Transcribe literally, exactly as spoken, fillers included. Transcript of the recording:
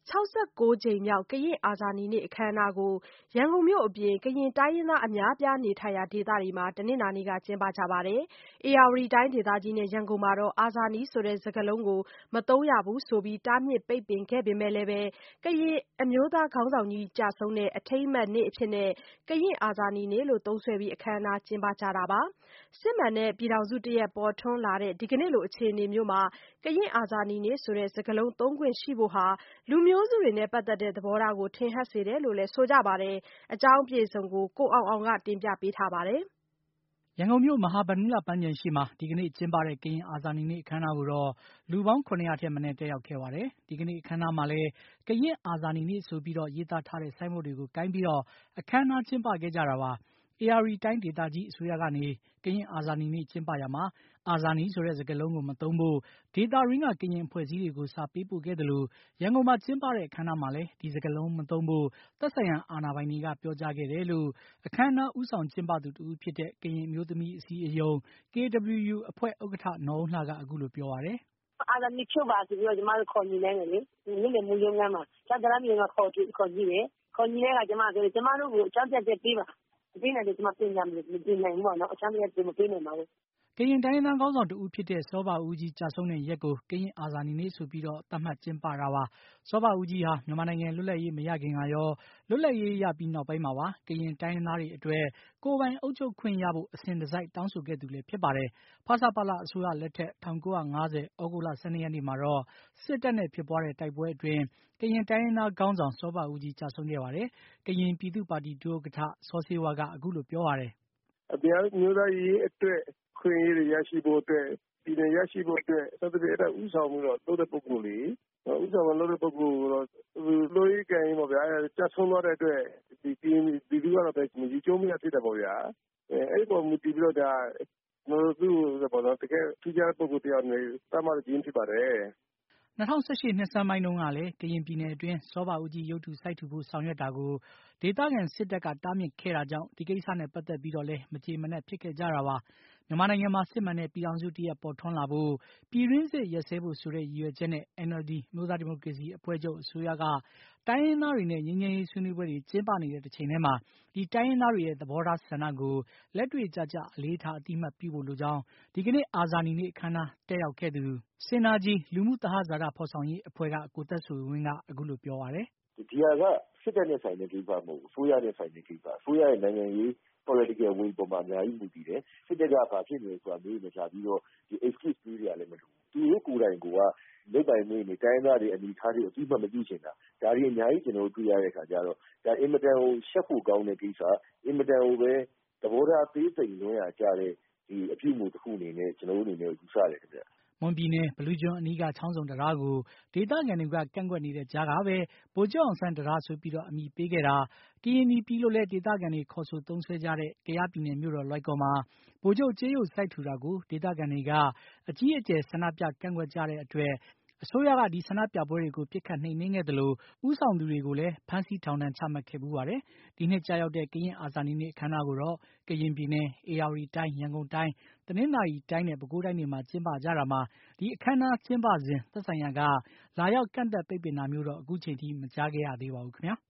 ၆၉ ကြိမ်မြောက်ကရင်အာဇာနည်နေ့အခမ်းအနားကိုရန်ကုန်မြို့အပြင် ကရင်တိုင်းရင်းသားအများအပြားနေထိုင်ရာဒေသတွေမှာ တနင်္လာနေ့က ကျင်းပကြပါတယ်။ ဧရာဝတီတိုင်းဒေသကြီးနဲ့ ရန်ကုန်မှာတော့ အာဇာနည်ဆိုတဲ့စကားလုံးကိုမသုံးရဘူးဆိုပြီး တားမြစ်ပိတ်ပင်ခဲ့ပေမဲ့လည်း ကရင်အမျိုးသားခေါင်းဆောင်ကြီးကျဆုံးတဲ့အထိမ်းအမှတ်နေ့အဖြစ် ကရင်အာဇာနည်နေ့လို့သုံးစွဲပြီး အခမ်းအနားကျင်းပကြတာပါ။ စစ်မှန်တဲ့ပြည်ထောင်စုတရပ်ပေါ်ထွန်းလာတဲ့ ဒီကနေ့လိုအခြေအနေမျိုးမှာ ကရင်အာဇာနည်နေ့ဆိုတဲ့ စကားလုံးသုံးခွင့်ရှိဖို့ဟာ လူမျိုးစုတွေနဲ့ပတ်သက်တဲ့သဘောထားကိုထင်ဟပ်စေတယ်လို့လည်းဆိုကြပါတယ်။ အကြောင်းအပြည့်အစုံကို ကိုအောင်အောင်ကတင်ပြထားပါတယ်။ ရန်ကုန်မြို့ မဟာဗန္ဓုလပန်းခြံရှေ့မှာ ဒီကနေ့ကျင်းပတဲ့ ကရင်အာဇာနည်နေ့အခမ်းအနားကိုတော့ လူပေါင်း ၇၀၀ ထက်မနည်းတက်ရောက်ခဲ့ပါတယ်။ ဒီကနေ့အခမ်းအနားမှာလည်း ကရင်အာဇာနည်နေ့ဆိုပြီး ရေးသားထားတဲ့ ဆိုင်းဘုတ်တွေကို ကိုင်ပြီး အခမ်းအနားကျင်းပခဲ့ကြတာပါ။ ဧရာဝတီတိုင်းဒေသကြီးအစိုးရကနေ ကရင်အာဇာနည်နေ့ကျင်းပရာမှာ အာဇာနည်ဆိုတဲ့စကားလုံးကိုမသုံးဖို့ ဒေသတွင်းက ကရင်အဖွဲ့အစည်းတွေကို စာပေးပို့ခဲ့သလို ရန်ကုန်မှာကျင်းပတဲ့အခမ်းအနားမှာလည်း ဒီစကားလုံးမသုံးဖို့ သက်ဆိုင်ရာအာဏာပိုင်တွေက ပြောကြားခဲ့တယ်လို့ အခမ်းအနားဦးဆောင်ကျင်းပသူတဦးဖြစ်တဲ့ ကရင်အမျိုးသမီးအစည်းအရုံး ကေဒဘလျူယူ အဖွဲ့ဥက္ကဋ္ဌ နော်အုန်းလှက အခုလိုပြောပါတယ်။ “အာဇာနည်ဖြုတ်ပါဆိုပြီးတော့ ကျမတို့ခေါ်ညှိနှိုင်းတယ်လေ။ နေ့လည်မိုးရုံးခန်းမှာ ကျတန်းမြေရုံးကခေါ်ညှိတယ်။ ခေါ်ညှိတဲ့အခါကျမကပြောတယ် ကျမတို့ကိုအကြောင်းပြချက်ပေးပါ။ မပေးနိုင်ရင်ကျမပြင်စရာမလိုဘူး မပြင်နိုင်ဘူးပေါ့နော် အကြောင်းပြချက်မပေးနိုင်ပါဘူး။ ” ကရင်တိုင်းရင်းသားခေါင်းဆောင်တဦးဖြစ်တဲ့ စောဘဦးကြီးကျဆုံးတဲ့ရက်ကို ကရင်အာဇာနည်နေ့ဆိုပြီး သတ်မှတ်ကျင်းပတာပါ။ စောဘဦးကြီးဟာ မြန်မာနိုင်ငံလွတ်လပ်ရေးမရခင်ကရော လွတ်လပ်ရေးရပြီးနောက်ပိုင်းမှာပါ ကရင်တိုင်းရင်းသားတွေအတွက် ကိုယ်ပိုင်အုပ်ချုပ်ခွင့်ရဖို့ အစဉ်တစိုက်တောင်းဆိုခဲ့သူလည်းဖြစ်ပါတယ်။ ဖဆပလအစိုးရလက်ထက် ၁၉၅၀ သြဂုတ်လ ၁၂ ရက်နေ့မှာတော့ စစ်တပ်နဲ့ဖြစ်ပွားတဲ့တိုက်ပွဲအတွင်း ကရင်တိုင်းရင်းသားခေါင်းဆောင် စောဘဦးကြီးကျဆုံးခဲ့ပါတယ်။ ကရင်ပြည်သူ့ပါတီ ဒုဥက္ကဋ္ဌ စောဆေးဝါးက အခုလိုပြောပါတယ်။ “အမျိုးသားရေးအတွက် အခွင့်အရေးတွေရရှိဖို့အတွက် ပြည်နယ်ရရှိဖို့အတွက် စသဖြင့် အဲဒါဦးဆောင်ပြီးတော့ လုပ်တဲ့ပုဂ္ဂိုလ်လေ ဦးဆောင်ပြီးလုပ်တဲ့ပုဂ္ဂိုလ်ကိုတော့ လုပ်ရင်းကိုင်ရင်းပေါ့ဗျာ ကျဆုံးသွားတဲ့အတွက် ကရင်ပြည်သူကတော့ ယူကျုံးမရဖြစ်တယ်ပေါ့ဗျာ။ အဲဒီအပေါ်မူတည်ပြီးတော့ ကျနော်တို့သူ့ကို တကယ့်ထူးခြားတဲ့ပုဂ္ဂိုလ်တယောက်အနေနဲ့ သတ်မှတ်ခြင်းဖြစ်ပါတယ်။” ၂၀၁၈ နှစ်ဆန်းပိုင်းတုန်းကလည်း ကရင်ပြည်နယ်အတွင်း စောဘဦးကြီးရုပ်တုစိုက်ထူဖို့ဆောင်ရွက်တာကို ဒေသခံစစ်တပ်က တားမြစ်ခဲ့တာကြောင့် ဒီကိစ္စနဲ့ပတ်သက်ပြီးတော့လည်း မကျေမနပ်ဖြစ်ခဲ့ကြတာပါ။ မြန်မာနိုင်ငံမှာ စစ်မှန်တဲ့ပြည်ထောင်စုတရပ်ပေါ်ထွန်းလာဖို့ ပြည်တွင်းစစ်ရပ်စဲဖို့ဆိုတဲ့ ရည်ရွယ်ချက်နဲ့ အန်အယ်လ်ဒီ အမျိုးသားဒီမိုကရေစီအဖွဲ့ချုပ်အစိုးရက တိုင်းရင်းသားတွေနဲ့ ငြိမ်းချမ်းရေးဆွေးနွေးပွဲတွေကျင်းပနေတဲ့တချိန်တည်းမှာ ဒီတိုင်းရင်းသားတွေရဲ့ သဘောထားဆန္ဒကို လက်တွေ့ကျကျအလေးထားအသိအမှတ်ပြုဖို့လိုကြောင်း ဒီကနေ့ အာဇာနည်နေ့အခမ်းအနားတက်ရောက်ခဲ့သူ Synergy လူမှုသဟဇာတဖော်ဆောင်ရေးအဖွဲ့က ကိုသက်ဆွေဝင်းက အခုလိုပြောပါတယ်။ “ဒီဟာက စစ်တပ်နဲ့ဆိုင်တဲ့ကိစ္စမဟုတ်ဘူး အစိုးရနဲ့ဆိုင်တဲ့ကိစ္စ အစိုးရရဲ့နိုင်ငံရေး political will ပေါ်မှာအများကြီးမူတည်တယ်။ စစ်တပ်က ဘာဖြစ်နေတယ်ဆိုတာ မေးမရှာပြီးတော့ excuse ပေးစရာလည်းမလိုဘူး။ သူတို့ကိုယ်တိုင်ကိုက လုပ်ပိုင်ခွင့်တွေ တိုင်းရင်းသားတွေအနေအထားတွေကို အသိအမှတ်မပြုချင်တာ ဒါတွေအများကြီးကျနော်တို့တွေ့ရတဲ့အခါကျတော့ ဒါအင်မတန်ကို ရှက်ဖို့ကောင်းတဲ့ကိစ္စ အင်မတန်ကိုပဲ သဘောထားသေးသိမ်လွန်းရာကျတဲ့ အပြုအမူတခုအနေနဲ့ ကျနော်တို့အနေနဲ့ ယူဆတယ်ခင်ဗျ။ ” မွန်ပြည်နယ် ဘီလူးကျွန်းအနီးက ချောင်းဆုံတံတားကို ဒေသခံတွေက ကန့်ကွက်နေတဲ့ကြားကပဲ ဗိုလ်ချုပ်အောင်ဆန်းတံတားဆိုပြီး အမည်ပေးခဲ့တာ၊ ကရင်နီပြည်လို့လည်း ဒေသခံတွေခေါ်ဆိုသုံးစွဲကြတဲ့ ကယားပြည်နယ်မြို့တော်လွိုင်ကော်မှာ ဗိုလ်ချုပ်ကြေးရုပ်စိုက်ထူတာကို ဒေသခံတွေက အကြီးအကျယ်ဆန္ဒပြကန့်ကွက်ကြတဲ့အတွက် အစိုးရက ဒီဆန္ဒပြပွဲတွေကို ပစ်ခတ်နှိမ်နင်းခဲ့သလို ဦးဆောင်သူတွေကိုလည်း ဖမ်းဆီးထောင်ဒဏ်ချမှတ်ခဲ့ဖူးပါတယ်။ ဒီနှစ်ကျရောက်တဲ့ ကရင်အာဇာနည်နေ့အခမ်းအနားကိုတော့ ကရင်ပြည်နယ်၊ ဧရာဝတီတိုင်း၊ ရန်ကုန်တိုင်း၊ တနင်္သာရီတိုင်းနဲ့ ပဲခူးတိုင်းတွေမှာ ကျင်းပကြတာမှာ ဒီအခမ်းအနားကျင်းပစဉ် သက်ဆိုင်ရာက လာရောက်ကန့်သတ်ပိတ်ပင်တာမျိုးတော့ အခုချိန်ထိ မကြားခဲ့ရသေးပါဘူးခင်ဗျာ။